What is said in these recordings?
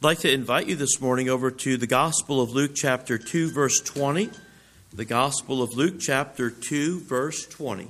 like to invite you this morning over to the Gospel of Luke chapter 2, verse 20. The Gospel of Luke chapter 2, verse 20.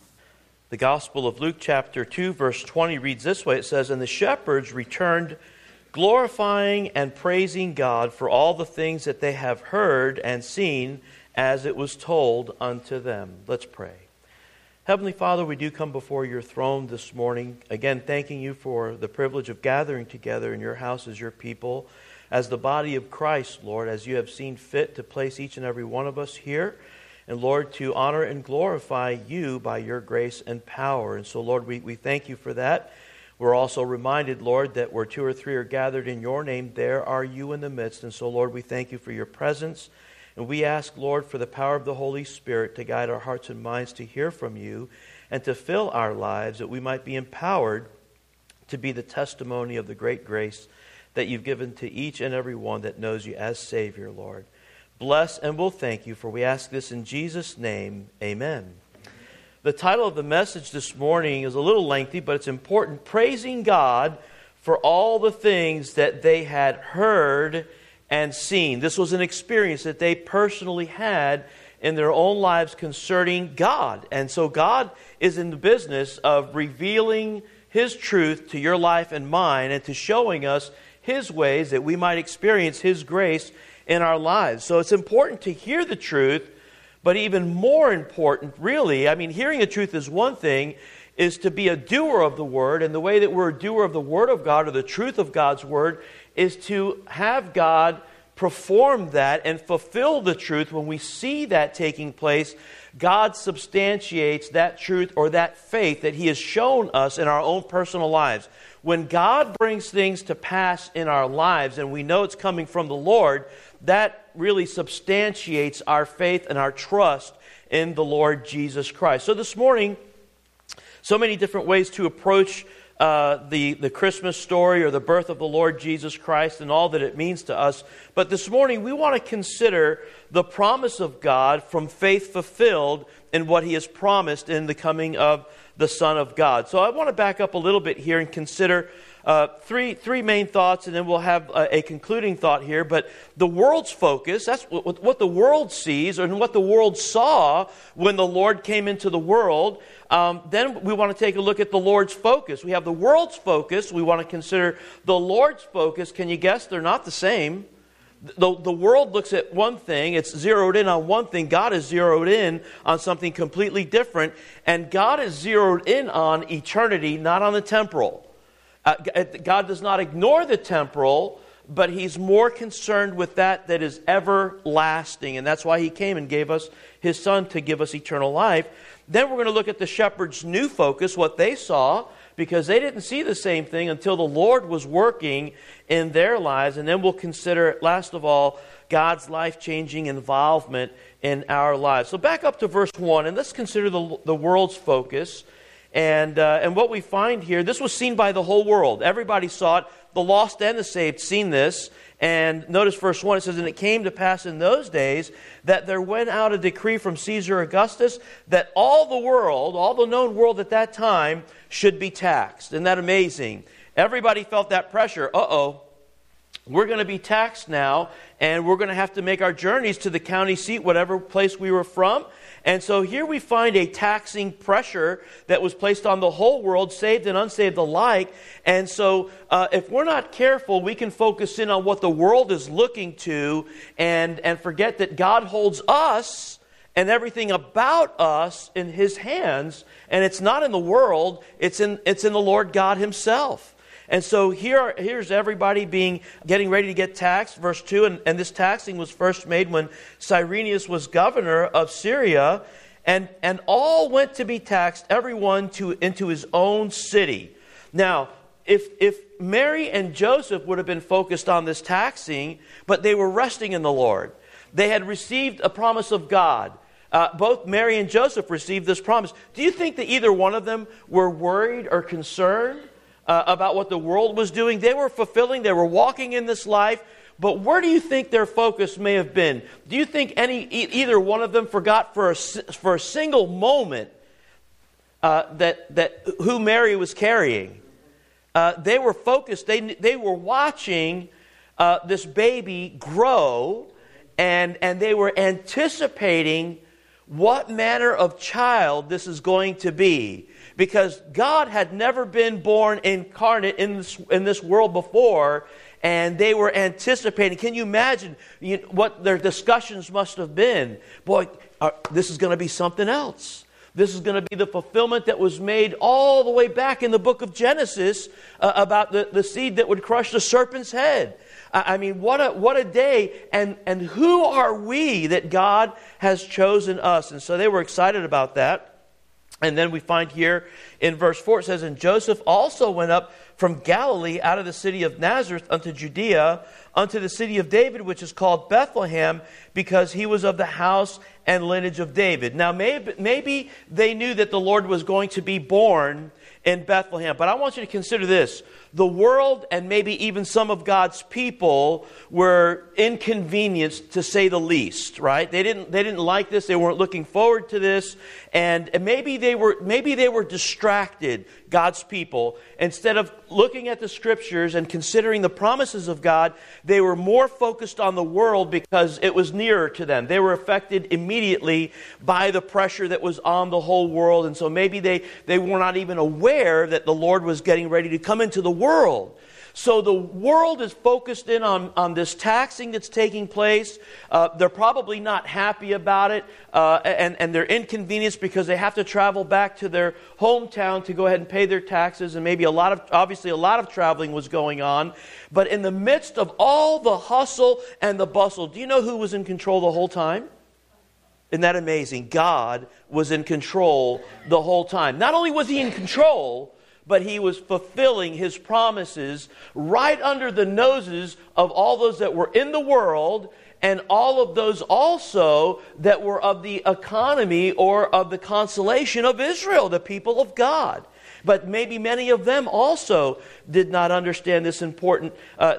The Gospel of Luke chapter 2, verse 20 reads this way. It says, "And the shepherds returned, glorifying and praising God for all the things that they have heard and seen as it was told unto them." Let's pray. Heavenly Father, we do come before your throne this morning, again thanking you for the privilege of gathering together in your house as your people, as the body of Christ, Lord, as you have seen fit to place each and every one of us here, and Lord, to honor and glorify you by your grace and power. And so, Lord, we thank you for that. We're also reminded, Lord, that where two or three are gathered in your name, there are you in the midst. And so, Lord, we thank you for your presence. And we ask, Lord, for the power of the Holy Spirit to guide our hearts and minds to hear from you and to fill our lives that we might be empowered to be the testimony of the great grace that you've given to each and every one that knows you as Savior, Lord. Bless and we'll thank you, for we ask this in Jesus' name. Amen. The title of the message this morning is a little lengthy, but it's important. Praising God for all the things that they had heard and seen. This was an experience that they personally had in their own lives concerning God. And so God is in the business of revealing His truth to your life and mine, and to showing us His ways that we might experience His grace in our lives. So it's important to hear the truth, but even more important, really, hearing the truth is one thing, is to be a doer of the Word. And the way that we're a doer of the Word of God, or the truth of God's Word, is to have God perform that and fulfill the truth. When we see that taking place, God substantiates that truth or that faith that He has shown us in our own personal lives. When God brings things to pass in our lives and we know it's coming from the Lord, that really substantiates our faith and our trust in the Lord Jesus Christ. So this morning, so many different ways to approach the Christmas story or the birth of the Lord Jesus Christ and all that it means to us. But this morning we want to consider the promise of God from faith fulfilled in what He has promised in the coming of the Son of God. So I want to back up a little bit here and consider three main thoughts, and then we'll have a concluding thought here. But the world's focus, that's what the world sees and what the world saw when the Lord came into the world. Then we want to take a look at the Lord's focus. We have the world's focus. We want to consider the Lord's focus. Can you guess? They're not the same. The world looks at one thing. It's zeroed in on one thing. God is zeroed in on something completely different. And God is zeroed in on eternity, not on the temporal. God does not ignore the temporal, but He's more concerned with that is everlasting. And that's why He came and gave us His Son to give us eternal life. Then we're going to look at the shepherds' new focus, what they saw, because they didn't see the same thing until the Lord was working in their lives. And then we'll consider, last of all, God's life-changing involvement in our lives. So back up to verse 1, and let's consider the world's focus. And what we find here, this was seen by the whole world. Everybody saw it. The lost and the saved seen this. And notice verse 1, it says, "And it came to pass in those days that there went out a decree from Caesar Augustus that all the world, all the known world at that time, should be taxed." Isn't that amazing? Everybody felt that pressure. We're going to be taxed now, and we're going to have to make our journeys to the county seat, whatever place we were from. And so here we find a taxing pressure that was placed on the whole world, saved and unsaved alike. And so if we're not careful, we can focus in on what the world is looking to and forget that God holds us and everything about us in His hands. And it's not in the world, it's in the Lord God Himself. And so here's everybody getting ready to get taxed. Verse 2, and this taxing was first made when Cyrenius was governor of Syria, and all went to be taxed, everyone into his own city. Now, if Mary and Joseph would have been focused on this taxing, but they were resting in the Lord. They had received a promise of God. Both Mary and Joseph received this promise. Do you think that either one of them were worried or concerned about what the world was doing? They were fulfilling, they were walking in this life, but where do you think their focus may have been? Do you think either one of them forgot for a single moment that who Mary was carrying? They were focused, they were watching this baby grow, and they were anticipating what manner of child this is going to be. Because God had never been born incarnate in this world before, and they were anticipating. Can you imagine what their discussions must have been? Boy, this is going to be something else. This is going to be the fulfillment that was made all the way back in the book of Genesis about the seed that would crush the serpent's head. I mean, what a day. And who are we that God has chosen us? And so they were excited about that. And then we find here in verse 4, it says, "And Joseph also went up from Galilee out of the city of Nazareth unto Judea, unto the city of David, which is called Bethlehem, because he was of the house and lineage of David." Now, maybe they knew that the Lord was going to be born in Bethlehem. But I want you to consider this. The world, and maybe even some of God's people, were inconvenienced, to say the least, right? They didn't like this. They weren't looking forward to this. And maybe they were distracted, God's people. Instead of looking at the Scriptures and considering the promises of God, they were more focused on the world because it was nearer to them. They were affected immediately by the pressure that was on the whole world. And so maybe they were not even aware that the Lord was getting ready to come into the world. So the world is focused in on this taxing that's taking place. They're probably not happy about it, and they're inconvenienced because they have to travel back to their hometown to go ahead and pay their taxes, and maybe obviously a lot of traveling was going on. But in the midst of all the hustle and the bustle, do you know who was in control the whole time? Isn't that amazing? God was in control the whole time. Not only was He in control, but He was fulfilling His promises right under the noses of all those that were in the world, and all of those also that were of the economy or of the consolation of Israel, the people of God. But maybe many of them also did not understand this important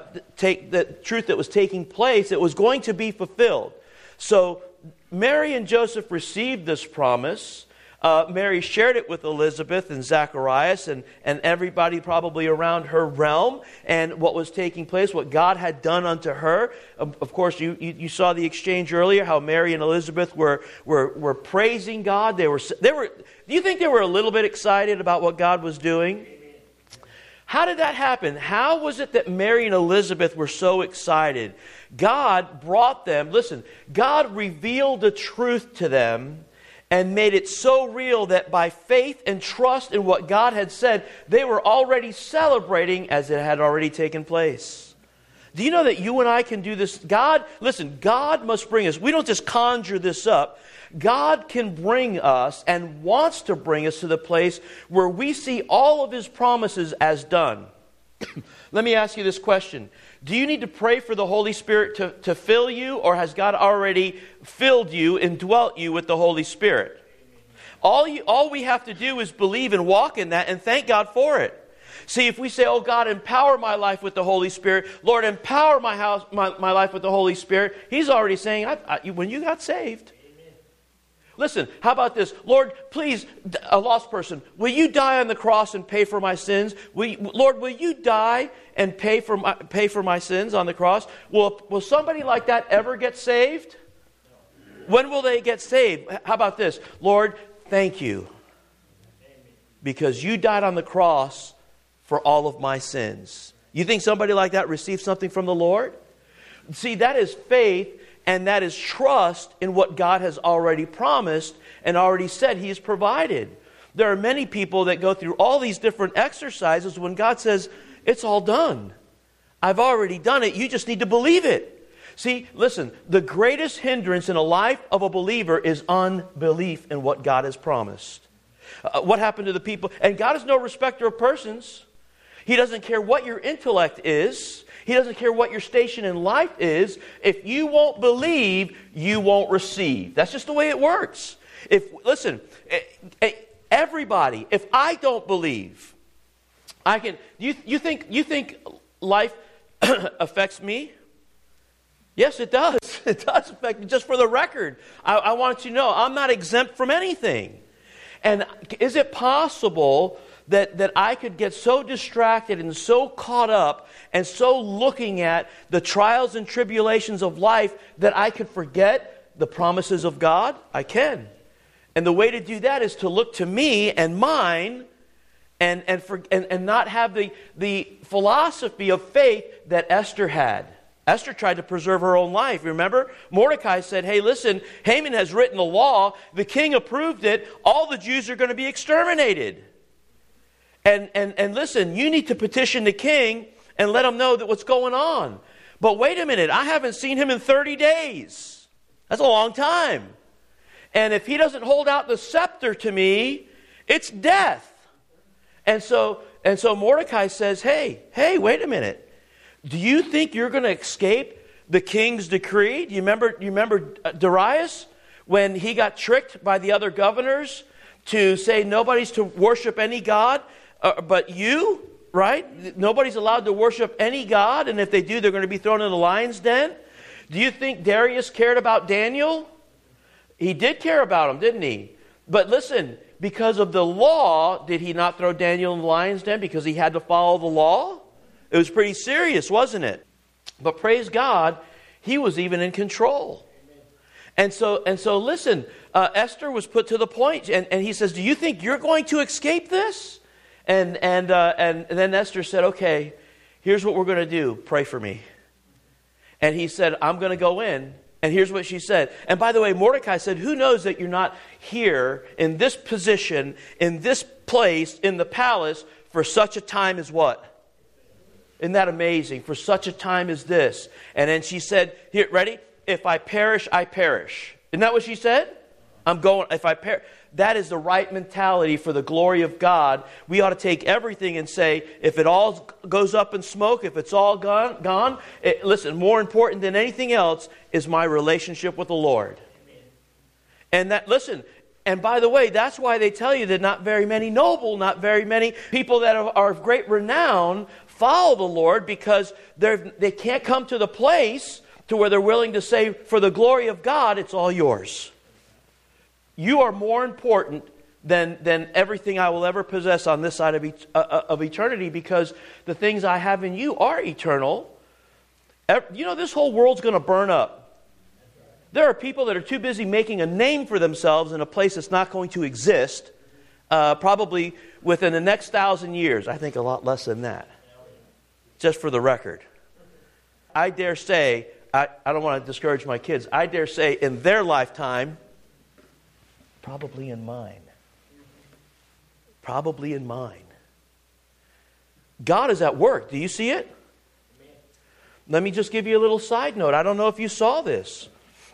the truth that was taking place. It was going to be fulfilled. So Mary and Joseph received this promise. Mary shared it with Elizabeth and Zacharias and everybody probably around her realm, and what was taking place, what God had done unto her. Of course, you saw the exchange earlier, how Mary and Elizabeth were praising God. They were. Do you think they were a little bit excited about what God was doing? How did that happen? How was it that Mary and Elizabeth were so excited? God brought them, listen, God revealed the truth to them and made it so real that by faith and trust in what God had said, they were already celebrating as it had already taken place. Do you know that you and I can do this? God must bring us. We don't just conjure this up. God can bring us and wants to bring us to the place where we see all of His promises as done. Let me ask you this question. Do you need to pray for the Holy Spirit to fill you, or has God already filled you and dwelt you with the Holy Spirit? All we have to do is believe and walk in that and thank God for it. See, if we say, "Oh God, empower my life with the Holy Spirit. Lord, empower my life with the Holy Spirit," He's already saying, when you got saved. Listen, how about this? "Lord, please, a lost person, will you die on the cross and pay for my sins? Lord, will you die and pay for my sins on the cross?" Will somebody like that ever get saved? When will they get saved? How about this? "Lord, thank you, because you died on the cross for all of my sins." You think somebody like that received something from the Lord? See, that is faith. And that is trust in what God has already promised and already said He has provided. There are many people that go through all these different exercises when God says, "It's all done. I've already done it. You just need to believe it." See, listen, the greatest hindrance in the life of a believer is unbelief in what God has promised. What happened to the people? And God is no respecter of persons. He doesn't care what your intellect is. He doesn't care what your station in life is. If you won't believe, you won't receive. That's just the way it works. Everybody, if I don't believe, I can. You think life affects me? Yes, it does. It does affect me. Just for the record, I want you to know I'm not exempt from anything. And is it possible that I could get so distracted and so caught up and so looking at the trials and tribulations of life that I could forget the promises of God? I can. And the way to do that is to look to me and mine and not have the philosophy of faith that Esther had. Esther tried to preserve her own life. Remember? Mordecai said, hey, listen, Haman has written the law. The king approved it. All the Jews are going to be exterminated. And listen, you need to petition the king and let him know that what's going on. But wait a minute, I haven't seen him in 30 days. That's a long time. And if he doesn't hold out the scepter to me, it's death. And so Mordecai says, hey, wait a minute. Do you think you're going to escape the king's decree? Do you remember Darius when he got tricked by the other governors to say nobody's to worship any god but you, right? Nobody's allowed to worship any god, and if they do, they're going to be thrown in the lion's den. Do you think Darius cared about Daniel? He did care about him, didn't he? But listen, because of the law, did he not throw Daniel in the lion's den because he had to follow the law? It was pretty serious, wasn't it? But praise God, he was even in control. And so listen, Esther was put to the point, and he says, do you think you're going to escape this? And then Esther said, okay, here's what we're going to do. Pray for me. And he said, I'm going to go in. And here's what she said. And by the way, Mordecai said, who knows that you're not here in this position, in this place, in the palace, for such a time as what? Isn't that amazing? For such a time as this. And then she said, here, ready? If I perish, I perish. Isn't that what she said? I'm going, if I perish. That is the right mentality for the glory of God. We ought to take everything and say, if it all goes up in smoke, if it's all gone, listen, more important than anything else is my relationship with the Lord. And that, listen, and by the way, that's why they tell you that not very many not very many people that are of great renown follow the Lord, because they can't come to the place to where they're willing to say, for the glory of God, it's all yours. You are more important than everything I will ever possess on this side of eternity, because the things I have in you are eternal. You know, this whole world's going to burn up. There are people that are too busy making a name for themselves in a place that's not going to exist, probably within the next 1,000 years. I think a lot less than that. Just for the record. I dare say, I don't want to discourage my kids, I dare say in their lifetime, probably in mine. Probably in mine. God is at work. Do you see it? Let me just give you a little side note. I don't know if you saw this.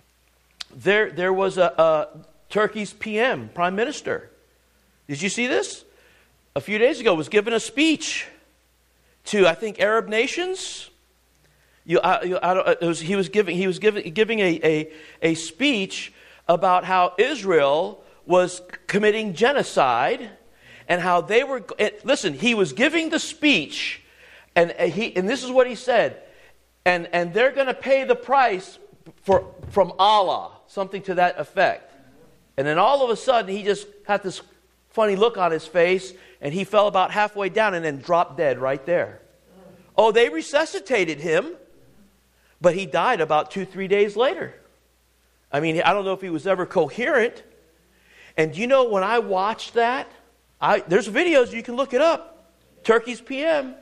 There was a Turkey's PM, Prime Minister. Did you see this? A few days ago was giving a speech to, I think, Arab nations. He was giving a speech about how Israel was committing genocide, and how they were. Listen, he was giving the speech, and this is what he said, and they're going to pay the price from Allah, something to that effect. And then all of a sudden, he just had this funny look on his face, and he fell about halfway down and then dropped dead right there. Oh, they resuscitated him, but he died about 2-3 days later. I mean, I don't know if he was ever coherent. And you know, when I watched that, there's videos, you can look it up. Turkey's PM.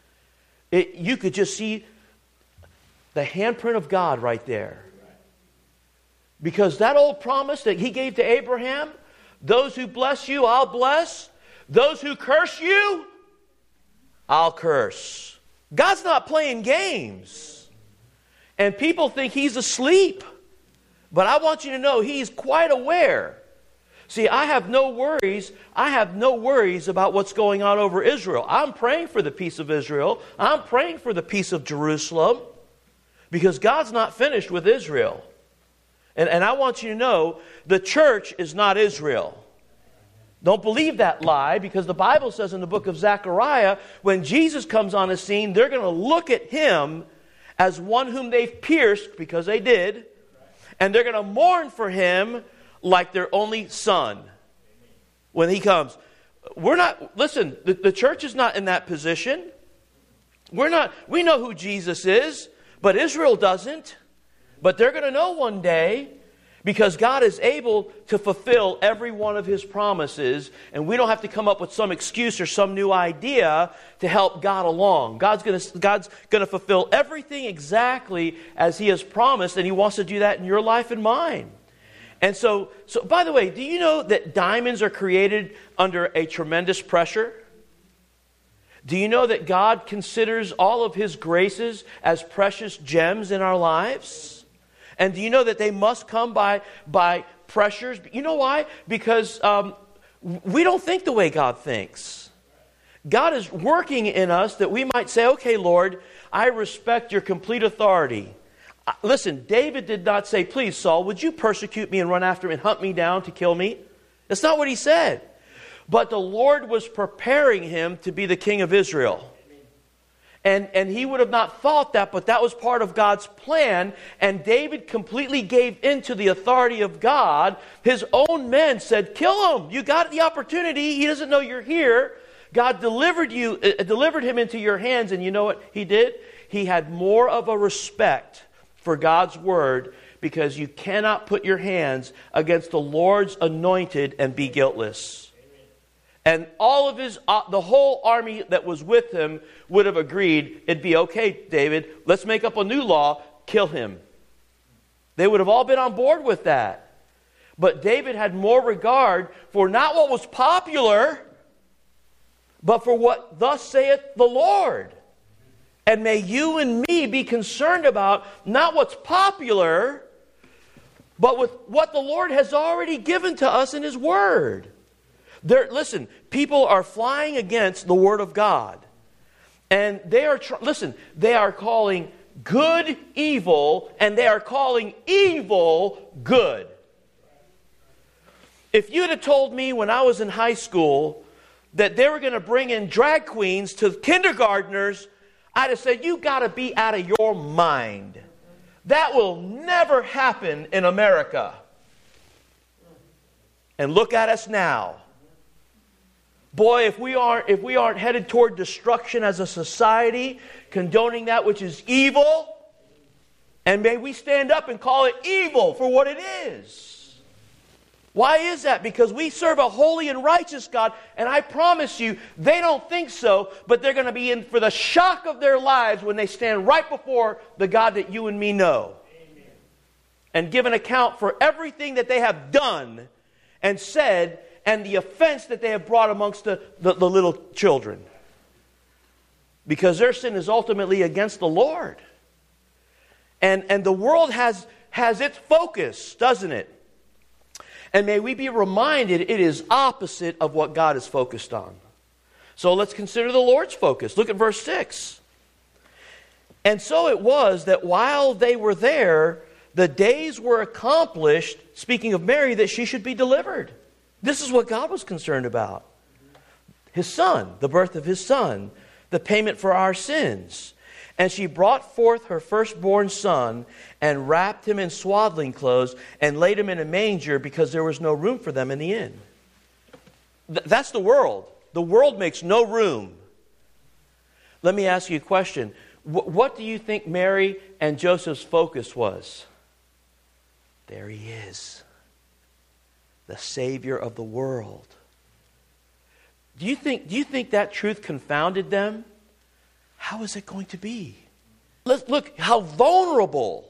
You could just see the handprint of God right there. Because that old promise that he gave to Abraham, those who bless you, I'll bless. Those who curse you, I'll curse. God's not playing games. And people think he's asleep. But I want you to know he's quite aware. See, I have no worries. I have no worries about what's going on over Israel. I'm praying for the peace of Israel. I'm praying for the peace of Jerusalem. Because God's not finished with Israel. And I want you to know the church is not Israel. Don't believe that lie, because the Bible says in the book of Zechariah, when Jesus comes on the scene, they're going to look at him as one whom they've pierced, because they did, and they're going to mourn for him like their only son when he comes. We're not, listen, the church is not in that position. We know who Jesus is, but Israel doesn't. But they're going to know one day, because God is able to fulfill every one of His promises, and we don't have to come up with some excuse or some new idea to help God along. God's going to fulfill everything exactly as He has promised, and He wants to do that in your life and mine. And so by the way, do you know that diamonds are created under a tremendous pressure? Do you know that God considers all of His graces as precious gems in our lives? And do you know that they must come by pressures? You know why? Because we don't think the way God thinks. God is working in us that we might say, okay, Lord, I respect your complete authority. Listen, David did not say, please, Saul, would you persecute me and run after me and hunt me down to kill me? That's not what he said. But the Lord was preparing him to be the king of Israel. And he would have not thought that, but that was part of God's plan. And David completely gave in to the authority of God. His own men said, kill him. You got the opportunity. He doesn't know you're here. God delivered him into your hands. And you know what he did? He had more of a respect for God's word, because you cannot put your hands against the Lord's anointed and be guiltless. And all of the whole army that was with him would have agreed, it'd be okay, David, let's make up a new law, kill him. They would have all been on board with that. But David had more regard for not what was popular, but for what thus saith the Lord. And may you and me be concerned about not what's popular, but with what the Lord has already given to us in His Word. Listen, people are flying against the Word of God. And they are calling good evil, and they are calling evil good. If you'd have told me when I was in high school that they were going to bring in drag queens to kindergartners, I'd have said, you got to be out of your mind. That will never happen in America. And look at us now. Boy, if we aren't headed toward destruction as a society, condoning that which is evil, and may we stand up and call it evil for what it is. Why is that? Because we serve a holy and righteous God, and I promise you, they don't think so, but they're going to be in for the shock of their lives when they stand right before the God that you and me know. Amen. And give an account for everything that they have done and said, and the offense that they have brought amongst the little children. Because their sin is ultimately against the Lord. And the world has its focus, doesn't it? And may we be reminded it is opposite of what God is focused on. So let's consider the Lord's focus. Look at verse 6. And so it was that while they were there, the days were accomplished, speaking of Mary, that she should be delivered. This is what God was concerned about. His Son, the birth of His Son, the payment for our sins. And she brought forth her firstborn son and wrapped him in swaddling clothes and laid him in a manger because there was no room for them in the inn. That's the world. The world makes no room. Let me ask you a question. What do you think Mary and Joseph's focus was? There He is. The Savior of the world. Do you think that truth confounded them? How is it going to be? Let's look how vulnerable.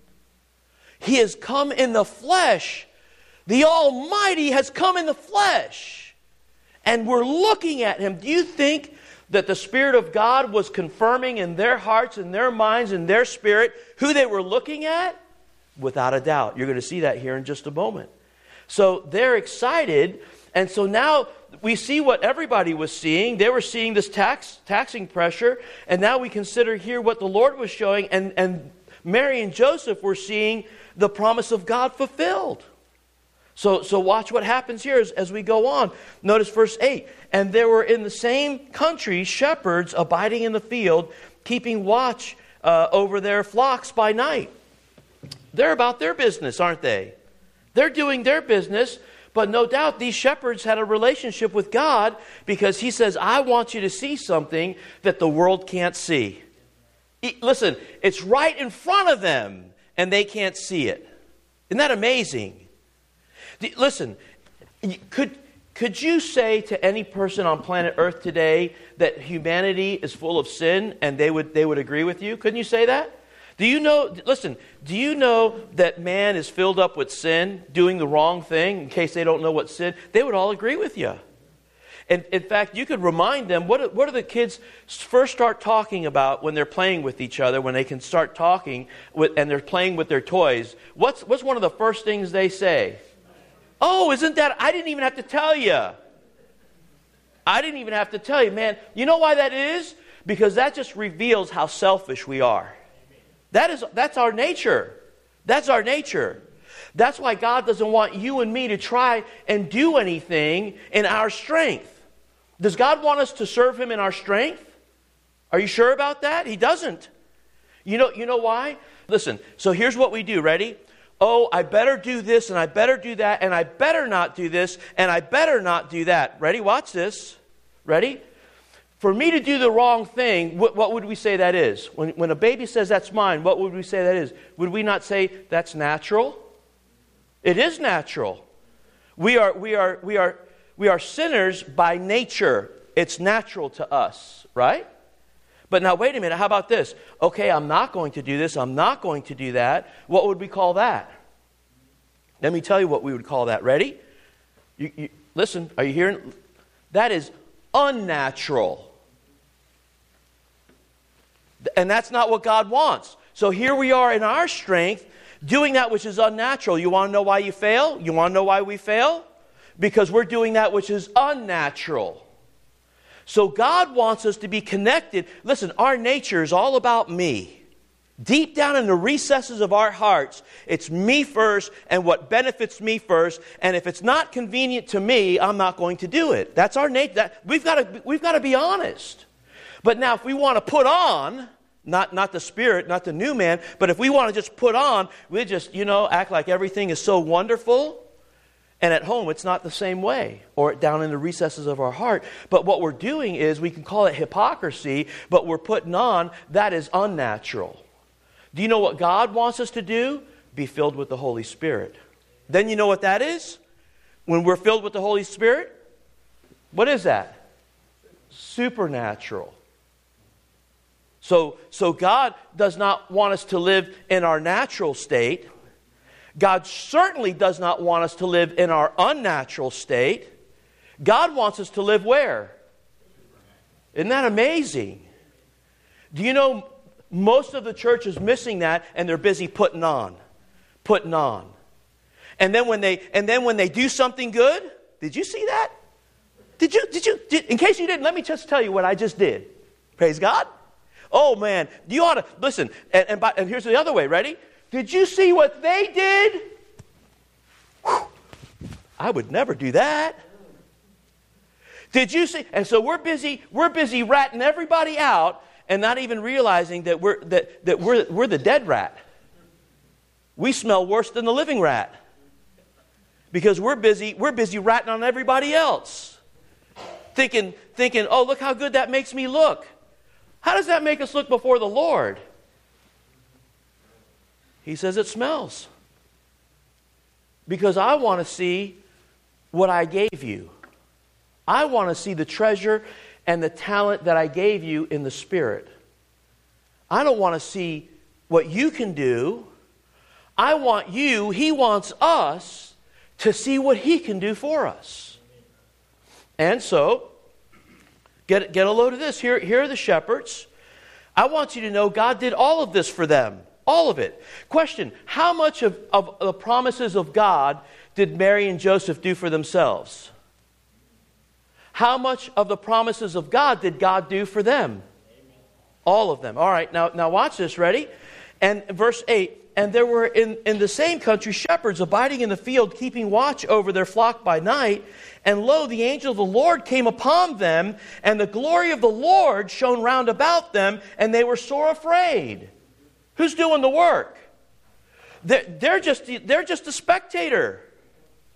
He has come in the flesh. The Almighty has come in the flesh. And we're looking at Him. Do you think that the Spirit of God was confirming in their hearts and their minds and their spirit who they were looking at? Without a doubt. You're going to see that here in just a moment. So they're excited, and so now we see what everybody was seeing. They were seeing this taxing pressure, and now we consider here what the Lord was showing, and Mary and Joseph were seeing the promise of God fulfilled. So watch what happens here as we go on. Notice verse 8. And there were in the same country shepherds abiding in the field, keeping watch over their flocks by night. They're about their business, aren't they? They're doing their business, But no doubt these shepherds had a relationship with God, because he says, I want you to see something that the world can't see. Listen, it's right in front of them, and they can't see it. Isn't that amazing? Listen, could you say to any person on planet Earth today that humanity is full of sin, and they would agree with you? Couldn't you say that? Do you know that man is filled up with sin, doing the wrong thing, in case they don't know what sin? They would all agree with you. And in fact, you could remind them, what do the kids first start talking about when they're playing with each other, when they can start talking and they're playing with their toys? What's one of the first things they say? Oh, isn't that, I didn't even have to tell you. I didn't even have to tell you, man. You know why that is? Because that just reveals how selfish we are. That's our nature. That's our nature. That's why God doesn't want you and me to try and do anything in our strength. Does God want us to serve Him in our strength? Are you sure about that? He doesn't. You know why? Listen, so here's what we do. Ready? Oh, I better do this, and I better do that, and I better not do this, and I better not do that. Ready? Watch this. Ready? For me to do the wrong thing, what would we say that is? When a baby says, that's mine, what would we say that is? Would we not say, that's natural? It is natural. We are sinners by nature. It's natural to us, right? But now wait a minute, how about this? Okay, I'm not going to do this, I'm not going to do that. What would we call that? Let me tell you what we would call that. Ready? Listen, are you hearing? That is unnatural. And that's not what God wants. So here we are in our strength, doing that which is unnatural. You want to know why you fail? You want to know why we fail? Because we're doing that which is unnatural. So God wants us to be connected. Listen, our nature is all about me. Deep down in the recesses of our hearts, it's me first and what benefits me first. And if it's not convenient to me, I'm not going to do it. That's our nature. We've got to be honest. But now if we want to put on, not the spirit, not the new man, but if we want to just put on, we just, act like everything is so wonderful. And at home, it's not the same way, or down in the recesses of our heart. But what we're doing is, we can call it hypocrisy, but we're putting on, that is unnatural. Do you know what God wants us to do? Be filled with the Holy Spirit. Then you know what that is? When we're filled with the Holy Spirit, what is that? Supernatural. So God does not want us to live in our natural state. God certainly does not want us to live in our unnatural state. God wants us to live where? Isn't that amazing? Do you know most of the church is missing that, and they're busy putting on. And then when they do something good, did you see that? Did you? In case you didn't, let me just tell you what I just did. Praise God. Oh man, you ought to listen. And here's the other way. Ready? Did you see what they did? Whew. I would never do that. Did you see? And so we're busy ratting everybody out and not even realizing that we're the dead rat. We smell worse than the living rat. Because we're busy ratting on everybody else. Thinking, oh, look how good that makes me look. How does that make us look before the Lord? He says it smells. Because I want to see what I gave you. I want to see the treasure and the talent that I gave you in the Spirit. I don't want to see what you can do. I want you, He wants us to see what He can do for us. And so, get a load of this. Here are the shepherds. I want you to know God did all of this for them. All of it. Question, how much of the promises of God did Mary and Joseph do for themselves? How much of the promises of God did God do for them? All of them. All right, now watch this. Ready? And verse 8, and there were in the same country shepherds abiding in the field, keeping watch over their flock by night. And lo, the angel of the Lord came upon them, and the glory of the Lord shone round about them, and they were sore afraid. Who's doing the work? They're just a spectator.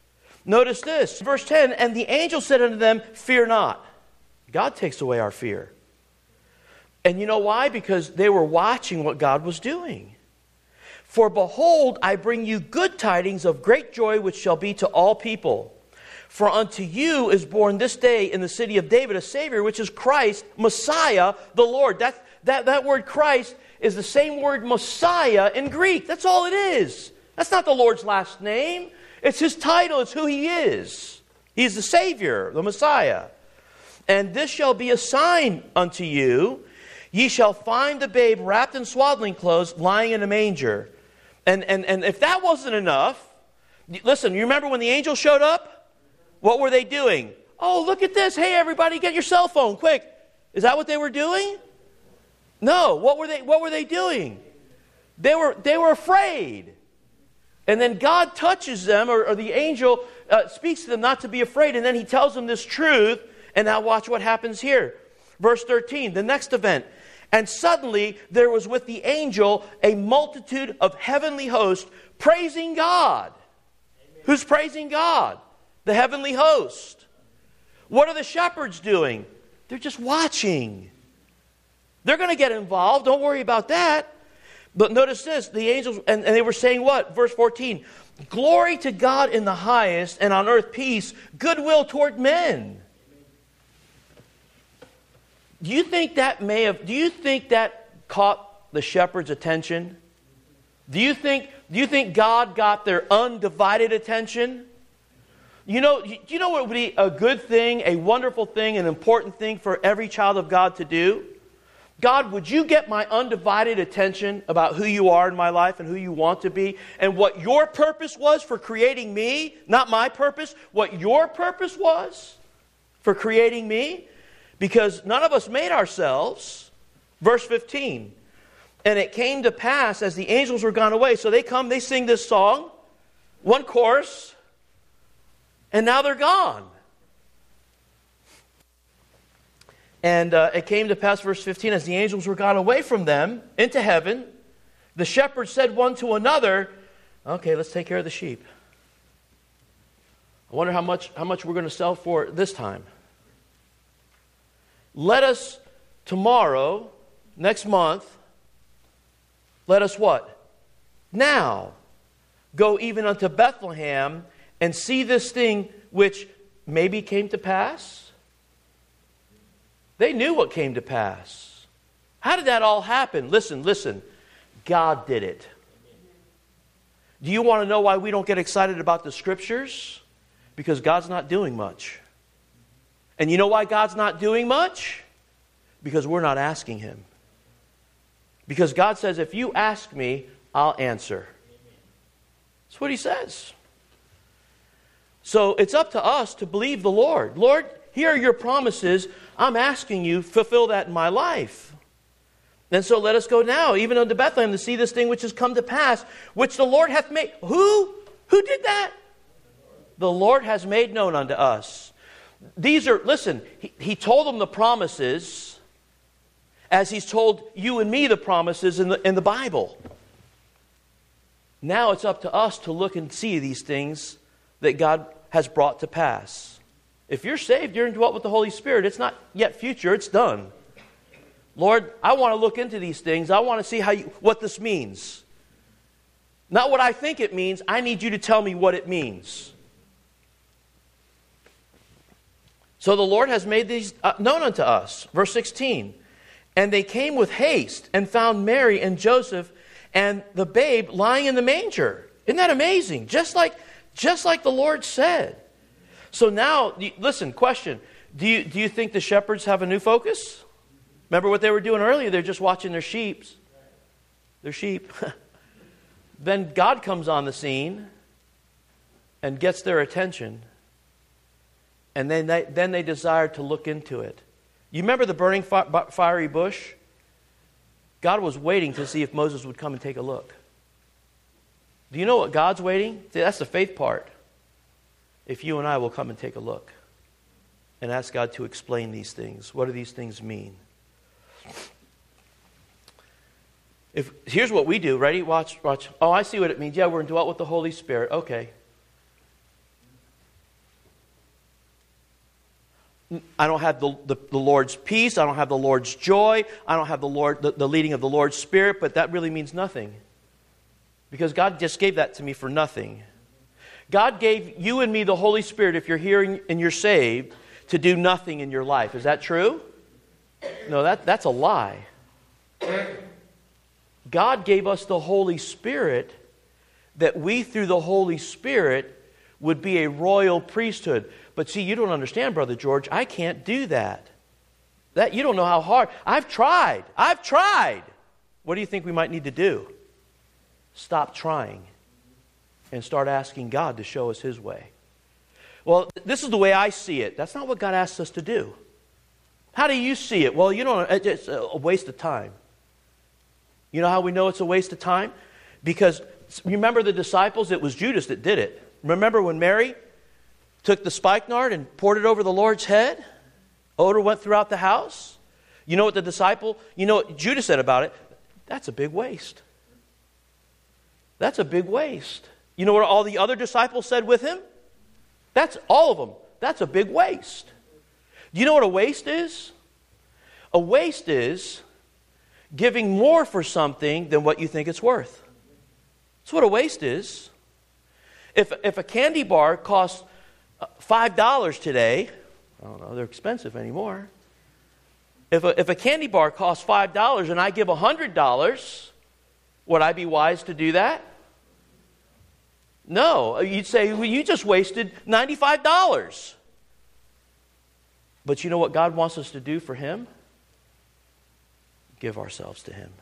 Notice this, verse 10, and the angel said unto them, fear not. God takes away our fear. And you know why? Because they were watching what God was doing. For behold, I bring you good tidings of great joy, which shall be to all people. For unto you is born this day in the city of David a Savior, which is Christ, Messiah, the Lord. That word Christ is the same word Messiah in Greek. That's all it is. That's not the Lord's last name. It's His title. It's who He is. He's the Savior, the Messiah. And this shall be a sign unto you. Ye shall find the babe wrapped in swaddling clothes, lying in a manger. And if that wasn't enough, listen, you remember when the angel showed up? What were they doing? Oh, look at this. Hey, everybody, get your cell phone, quick. Is that what they were doing? No. What were they doing? They were afraid. And then God touches them, or the angel speaks to them not to be afraid, and then He tells them this truth. And now watch what happens here. Verse 13, the next event. And suddenly there was with the angel a multitude of heavenly hosts praising God. Amen. Who's praising God? The heavenly host. What are the shepherds doing? They're just watching. They're going to get involved. Don't worry about that. But notice this. The angels, and they were saying what? Verse 14. Glory to God in the highest, and on earth peace, goodwill toward men. Do you think that caught the shepherds' attention? Do you think God got their undivided attention? Do you know what would be a good thing, a wonderful thing, an important thing for every child of God to do? God, would you get my undivided attention about who you are in my life and who you want to be, and what your purpose was for creating me, not my purpose, what your purpose was for creating me? Because none of us made ourselves. Verse 15. And it came to pass as the angels were gone away. So they come, they sing this song, one chorus, and now they're gone. And it came to pass, verse 15, as the angels were gone away from them into heaven, the shepherds said one to another, okay, let's take care of the sheep. I wonder how much we're going to sell for this time. Let us tomorrow, next month, let us what? Now go even unto Bethlehem and see this thing which maybe came to pass. They knew what came to pass. How did that all happen? Listen. God did it. Do you want to know why we don't get excited about the Scriptures? Because God's not doing much. And you know why God's not doing much? Because we're not asking Him. Because God says, if you ask me, I'll answer. That's what He says. So it's up to us to believe the Lord. Lord, here are your promises. I'm asking you, fulfill that in my life. And so let us go now, even unto Bethlehem, to see this thing which has come to pass, which the Lord hath made. Who did that? The Lord has made known unto us. He told them the promises as He's told you and me the promises in the Bible. Now it's up to us to look and see these things that God has brought to pass. If you're saved, you're indwelt with the Holy Spirit. It's not yet future, it's done. Lord, I want to look into these things. I want to see what this means. Not what I think it means. I need you to tell me what it means. So the Lord has made these known unto us. Verse 16. And they came with haste and found Mary and Joseph and the babe lying in the manger. Isn't that amazing? Just like the Lord said. So now, listen, question. Do you think the shepherds have a new focus? Remember what they were doing earlier? They're just watching their sheep. Their sheep. Then God comes on the scene and gets their attention. And then they desire to look into it. You remember the burning fiery bush? God was waiting to see if Moses would come and take a look. Do you know what God's waiting? See, that's the faith part. If you and I will come and take a look and ask God to explain these things. What do these things mean? Here's what we do. Ready? Watch. Oh, I see what it means. Yeah, we're indwelt with the Holy Spirit. Okay. I don't have the Lord's peace. I don't have the Lord's joy. I don't have the leading of the Lord's Spirit, but that really means nothing. Because God just gave that to me for nothing. God gave you and me the Holy Spirit, if you're here and you're saved, to do nothing in your life. Is that true? No, that's a lie. God gave us the Holy Spirit that we, through the Holy Spirit, would be a royal priesthood. But see, you don't understand, Brother George. I can't do that. You don't know how hard. I've tried. What do you think we might need to do? Stop trying and start asking God to show us His way. Well, this is the way I see it. That's not what God asks us to do. How do you see it? Well, it's a waste of time. You know how we know it's a waste of time? Because remember the disciples? It was Judas that did it. Remember when Mary took the spikenard and poured it over the Lord's head? Odor went throughout the house. You know what Judas said about it? That's a big waste. That's a big waste. You know what all the other disciples said with him? That's all of them. That's a big waste. Do you know what a waste is? A waste is giving more for something than what you think it's worth. That's what a waste is. If a candy bar costs $5 today, I don't know, they're expensive anymore. If a candy bar costs $5 and I give $100, would I be wise to do that? No. You'd say, well, you just wasted $95. But you know what God wants us to do for Him? Give ourselves to Him.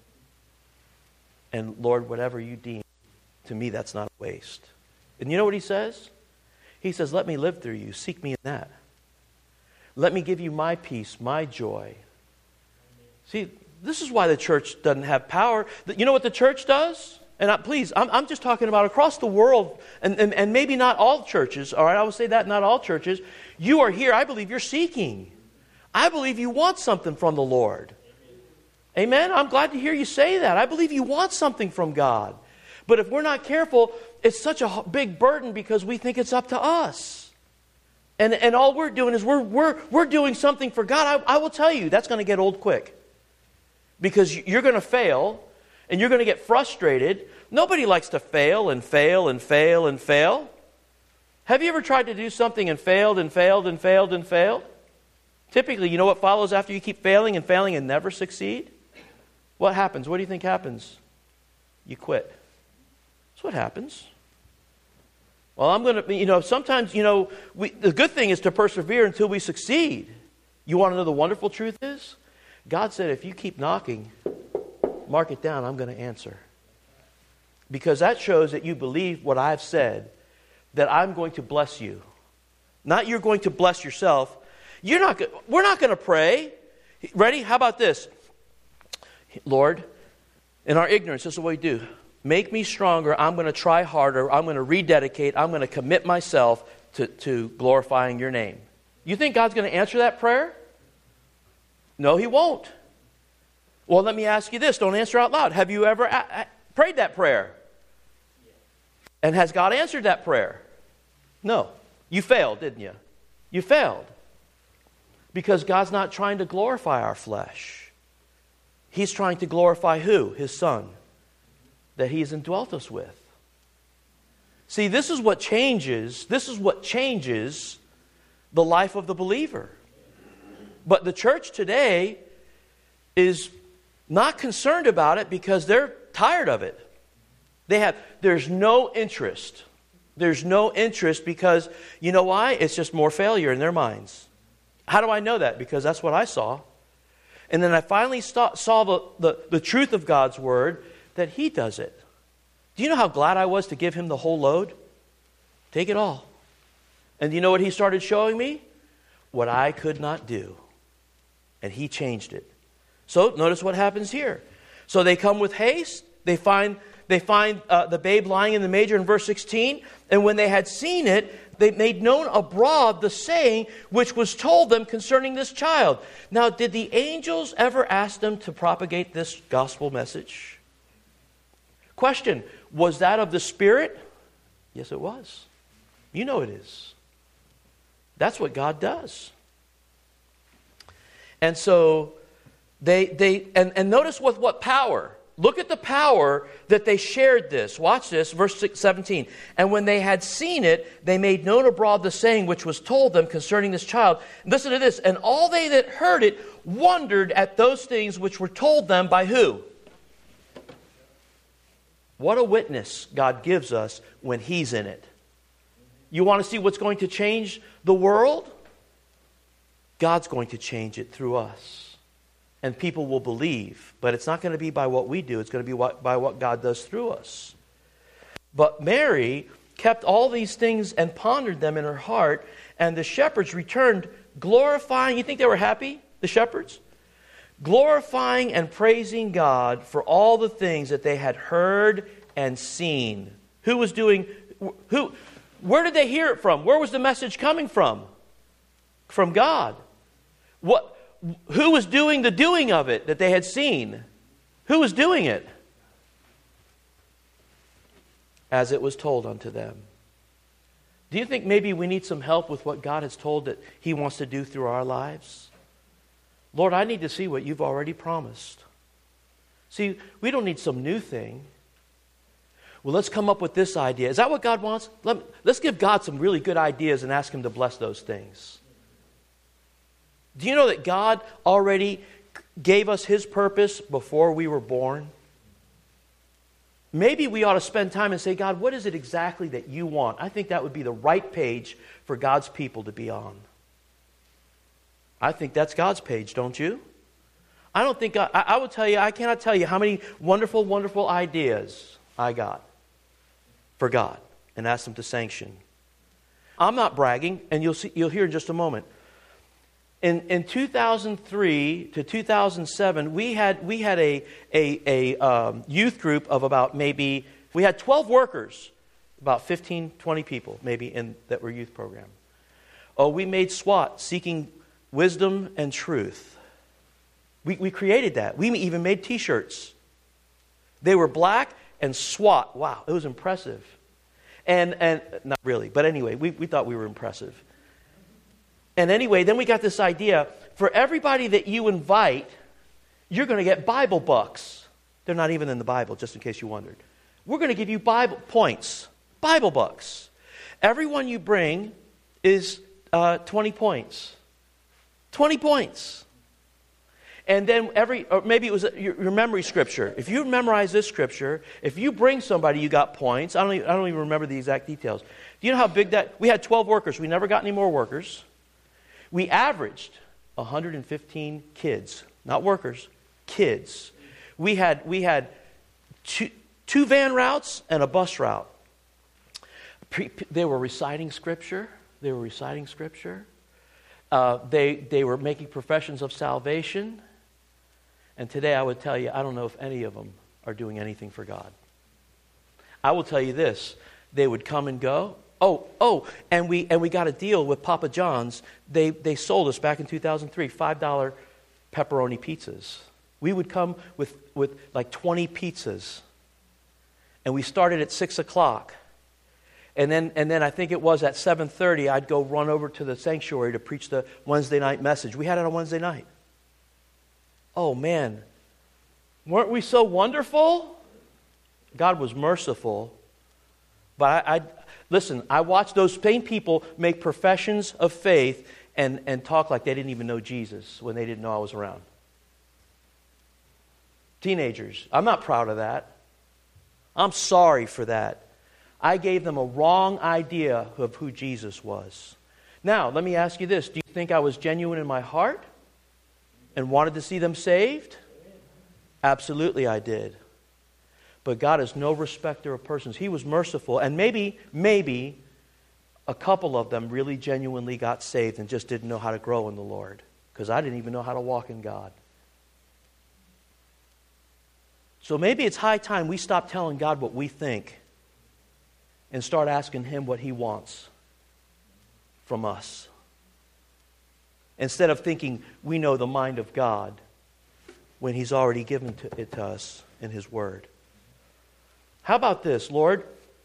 And Lord, whatever you deem, to me that's not a waste. And you know what He says? He says, let me live through you. Seek me in that. Let me give you my peace, my joy. See, this is why the church doesn't have power. You know what the church does? And I'm just talking about across the world, and maybe not all churches, all right? I would say that, not all churches. You are here, I believe you're seeking. I believe you want something from the Lord. Amen? I'm glad to hear you say that. I believe you want something from God. But if we're not careful, it's such a big burden because we think it's up to us. And all we're doing is we're doing something for God. I will tell you, that's going to get old quick. Because you're going to fail, and you're going to get frustrated. Nobody likes to fail and fail and fail and fail. Have you ever tried to do something and failed and failed and failed and failed? Typically, you know what follows after you keep failing and never succeed? What happens? What do you think happens? You quit. That's what happens. Well, I'm going to, sometimes, the good thing is to persevere until we succeed. You want to know the wonderful truth is? God said, if you keep knocking, mark it down, I'm going to answer. Because that shows that you believe what I've said, that I'm going to bless you. Not you're going to bless yourself. We're not going to pray. Ready? How about this? Lord, in our ignorance, this is what we do. Make me stronger. I'm going to try harder. I'm going to rededicate. I'm going to commit myself to glorifying your name. You think God's going to answer that prayer? No, He won't. Well, let me ask you this. Don't answer out loud. Have you ever prayed that prayer? And has God answered that prayer? No. You failed, didn't you? You failed. Because God's not trying to glorify our flesh. He's trying to glorify who? His Son. That He has indwelt us with. See, this is what changes the life of the believer. But the church today is not concerned about it because they're tired of it. There's no interest. There's no interest because, you know why? It's just more failure in their minds. How do I know that? Because that's what I saw. And then I finally saw the truth of God's Word, that He does it. Do you know how glad I was to give Him the whole load? Take it all. And you know what He started showing me? What I could not do. And He changed it. So notice what happens here. So they come with haste. They find the babe lying in the manger in verse 16. And when they had seen it, they made known abroad the saying which was told them concerning this child. Now, did the angels ever ask them to propagate this gospel message? Question, was that of the Spirit? Yes, it was. You know it is. That's what God does. And so and notice with what power. Look at the power that they shared this. Watch this, verse 17. And when they had seen it, they made known abroad the saying which was told them concerning this child. Listen to this. And all they that heard it wondered at those things which were told them by who? What a witness God gives us when He's in it. You want to see what's going to change the world? God's going to change it through us. And people will believe. But it's not going to be by what we do. It's going to be by what God does through us. But Mary kept all these things and pondered them in her heart. And the shepherds returned glorifying. You think they were happy, the shepherds? Glorifying and praising God for all the things that they had heard and seen. Who was doing... Where did they hear it from? Where was the message coming from? From God. Who was doing the doing of it that they had seen? Who was doing it? As it was told unto them. Do you think maybe we need some help with what God has told that He wants to do through our lives? Lord, I need to see what You've already promised. See, we don't need some new thing. Well, let's come up with this idea. Is that what God wants? Let's give God some really good ideas and ask Him to bless those things. Do you know that God already gave us His purpose before we were born? Maybe we ought to spend time and say, God, what is it exactly that You want? I think that would be the right page for God's people to be on. I think that's God's page, don't you? I don't think I will tell you, I cannot tell you how many wonderful, wonderful ideas I got for God and asked Him to sanction. I'm not bragging, and you'll hear in just a moment. In 2003 to 2007, we had a youth group of about we had 12 workers, about 15, 20 people maybe that were youth program. Oh, we made SWAT, Seeking Wisdom and Truth. We created that. We even made T-shirts. They were black and SWAT. Wow, it was impressive. And not really, but anyway, we thought we were impressive. And anyway, then we got this idea, for everybody that you invite, you're going to get Bible bucks. They're not even in the Bible, just in case you wondered. We're going to give you Bible points, Bible bucks. Everyone you bring is 20 points. 20 points. And then or maybe it was your memory scripture. If you memorize this scripture, if you bring somebody, you got points. I don't even remember the exact details. Do you know how big that... We had 12 workers. We never got any more workers. We averaged 115 kids, not workers, kids. We had two van routes and a bus route. They were reciting scripture. They were making professions of salvation. And today I would tell you, I don't know if any of them are doing anything for God. I will tell you this, they would come and go. And we got a deal with Papa John's. They sold us back in 2003 $5 pepperoni pizzas. We would come with like 20 pizzas, and we started at 6:00. And then I think it was at 7:30 I'd go run over to the sanctuary to preach the Wednesday night message. We had it on Wednesday night. Oh man, weren't we so wonderful? God was merciful, but Listen, I watched those same people make professions of faith and talk like they didn't even know Jesus when they didn't know I was around. Teenagers, I'm not proud of that. I'm sorry for that. I gave them a wrong idea of who Jesus was. Now, let me ask you this. Do you think I was genuine in my heart and wanted to see them saved? Absolutely I did. But God is no respecter of persons. He was merciful. And maybe a couple of them really genuinely got saved and just didn't know how to grow in the Lord. Because I didn't even know how to walk in God. So maybe it's high time we stop telling God what we think and start asking Him what He wants from us. Instead of thinking we know the mind of God when He's already given it to us in His Word. How about this, Lord?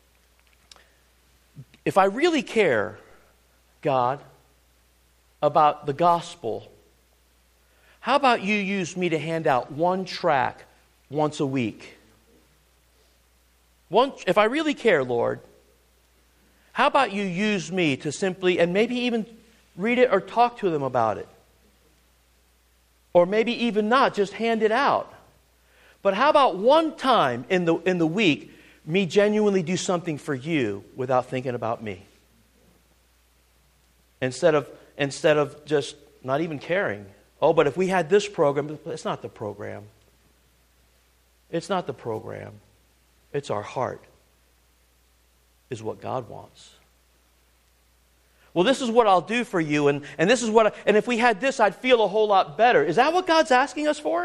If I really care, God, about the gospel, how about you use me to hand out one tract once a week? If I really care, Lord, how about you use me to simply, and maybe even read it or talk to them about it? Or maybe even not, just hand it out. But how about one time in the week, me genuinely do something for you without thinking about me? Instead of just not even caring. Oh, but if we had this program, it's not the program. It's not the program. It's our heart, is what God wants. Well, this is what I'll do for you, and this is what and if we had this, I'd feel a whole lot better. Is that what God's asking us for?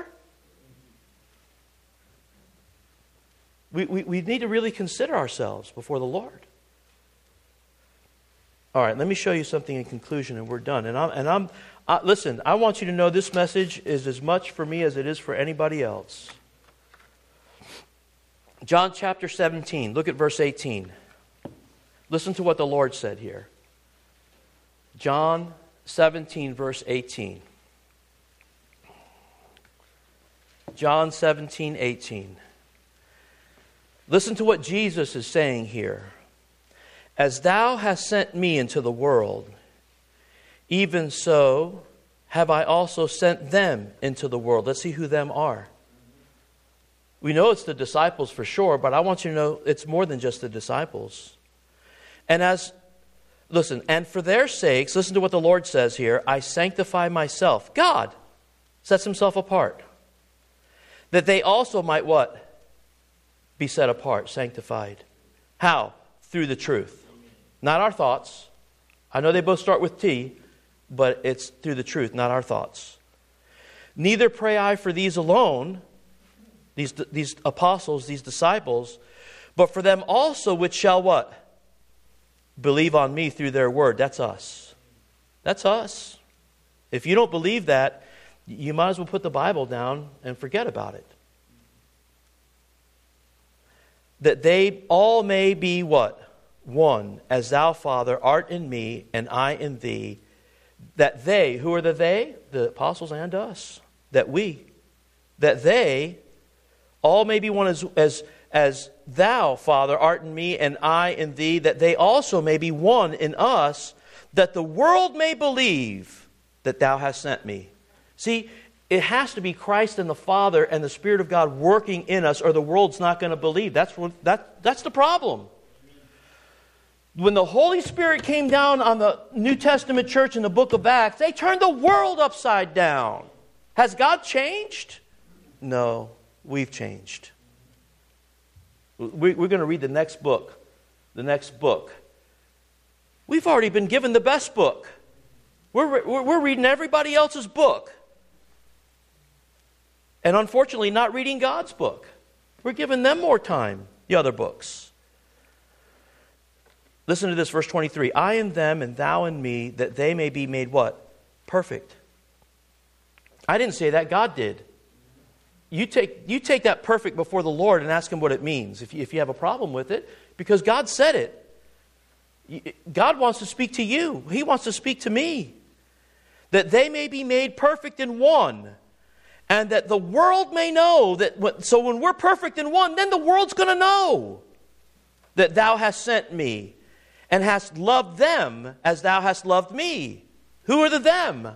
We need to really consider ourselves before the Lord. All right, let me show you something in conclusion, and we're done. Listen, I want you to know this message is as much for me as it is for anybody else. John chapter 17, look at verse 18. Listen to what the Lord said here. John 17, verse 18. John 17, 18. Listen to what Jesus is saying here. As thou hast sent me into the world, even so have I also sent them into the world. Let's see who them are. We know it's the disciples for sure, but I want you to know it's more than just the disciples. And for their sakes, listen to what the Lord says here, I sanctify myself. God sets himself apart. That they also might what? Be set apart, sanctified. How? Through the truth. Not our thoughts. I know they both start with T, but it's through the truth, not our thoughts. Neither pray I for these alone, these apostles, these disciples, but for them also which shall what? Believe on me through their word. That's us. That's us. If you don't believe that, you might as well put the Bible down and forget about it. That they all may be what? One, as thou, Father, art in me, and I in thee. That they, who are the they? The apostles and us. That they all may be one as thou, Father, art in me, and I in thee, that they also may be one in us, that the world may believe that thou hast sent me. See, it has to be Christ and the Father and the Spirit of God working in us, or the world's not going to believe. That's the problem. When the Holy Spirit came down on the New Testament church in the book of Acts, they turned the world upside down. Has God changed? No, we've changed. We're going to read the next book. The next book. We've already been given the best book. We're reading everybody else's book. And unfortunately not reading God's book. We're giving them more time, the other books. Listen to this, verse 23. I in them and thou in me, that they may be made what? Perfect. I didn't say that, God did. You take that perfect before the Lord and ask Him what it means if you have a problem with it, because God said it. God wants to speak to you. He wants to speak to me. That they may be made perfect in one, and that the world may know that. So when we're perfect in one, then the world's going to know that thou hast sent me and hast loved them as thou hast loved me. Who are the them?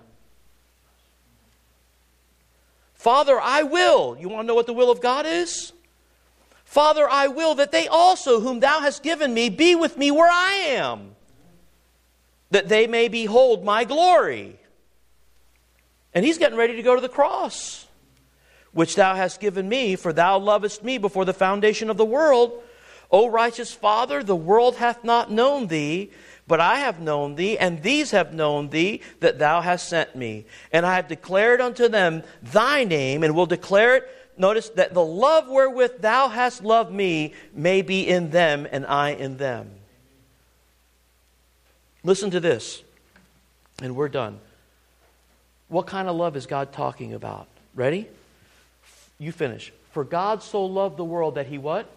Father, I will. You want to know what the will of God is? Father, I will that they also, whom thou hast given me, be with me where I am, that they may behold my glory. And he's getting ready to go to the cross, which thou hast given me, for thou lovest me before the foundation of the world. O righteous Father, the world hath not known thee, but I have known thee, and these have known thee, that thou hast sent me. And I have declared unto them thy name, and will declare it. Notice that the love wherewith thou hast loved me may be in them, and I in them. Listen to this, and we're done. What kind of love is God talking about? Ready? You finish. For God so loved the world that He what?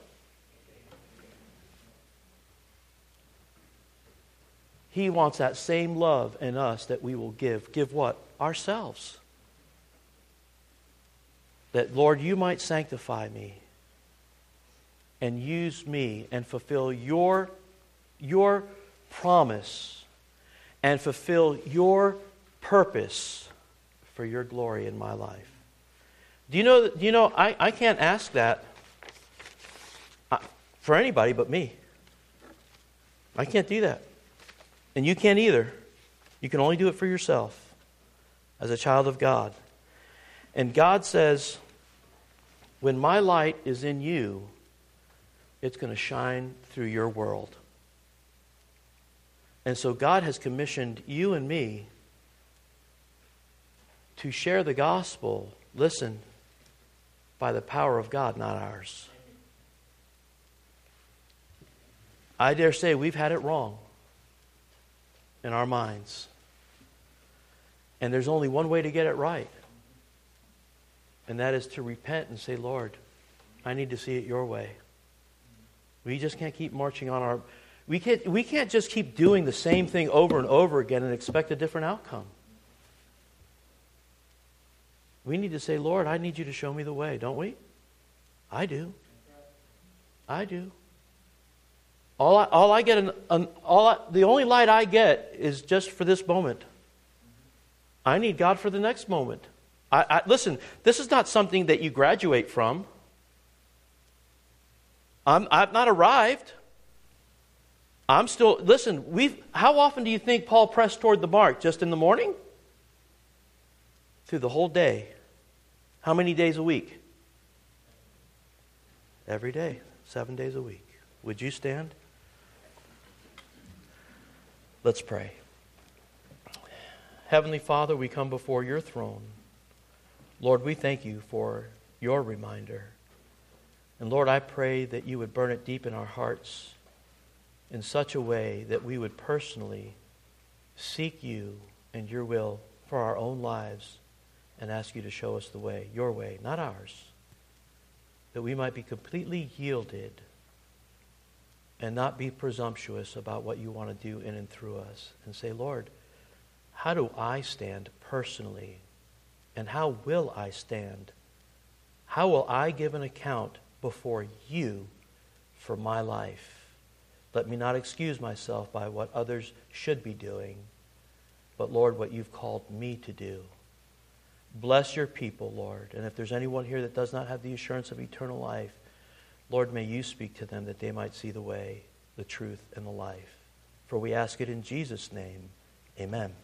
He wants that same love in us that we will give. Give what? Ourselves. that, Lord, you might sanctify me and use me and fulfill your promise and fulfill your purpose for your glory in my life. Do you know, I can't ask that for anybody but me. I can't do that. And you can't either. You can only do it for yourself as a child of God. And God says, when my light is in you, it's going to shine through your world. And so God has commissioned you and me to share the gospel, listen, by the power of God, not ours. I dare say we've had it wrong in our minds. And there's only one way to get it right. And that is to repent and say, Lord, I need to see it your way. We just can't keep marching on our... We can't just keep doing the same thing over and over again and expect a different outcome. We need to say, Lord, I need you to show me the way, don't we? I do. I do. The only light I get is just for this moment. I need God for the next moment. Listen, this is not something that you graduate from. I've not arrived. I'm still, listen, how often do you think Paul pressed toward the mark? Just in the morning? Through the whole day. How many days a week? Every day. 7 days a week. Would you stand? Let's pray. Heavenly Father, we come before your throne. Lord, we thank you for your reminder. And Lord, I pray that you would burn it deep in our hearts in such a way that we would personally seek you and your will for our own lives and ask you to show us the way, your way, not ours. That we might be completely yielded and not be presumptuous about what you want to do in and through us. And say, Lord, how do I stand personally? And how will I stand? How will I give an account before you for my life? Let me not excuse myself by what others should be doing, but Lord, what you've called me to do. Bless your people, Lord. And if there's anyone here that does not have the assurance of eternal life, Lord, may you speak to them that they might see the way, the truth, and the life. For we ask it in Jesus' name. Amen.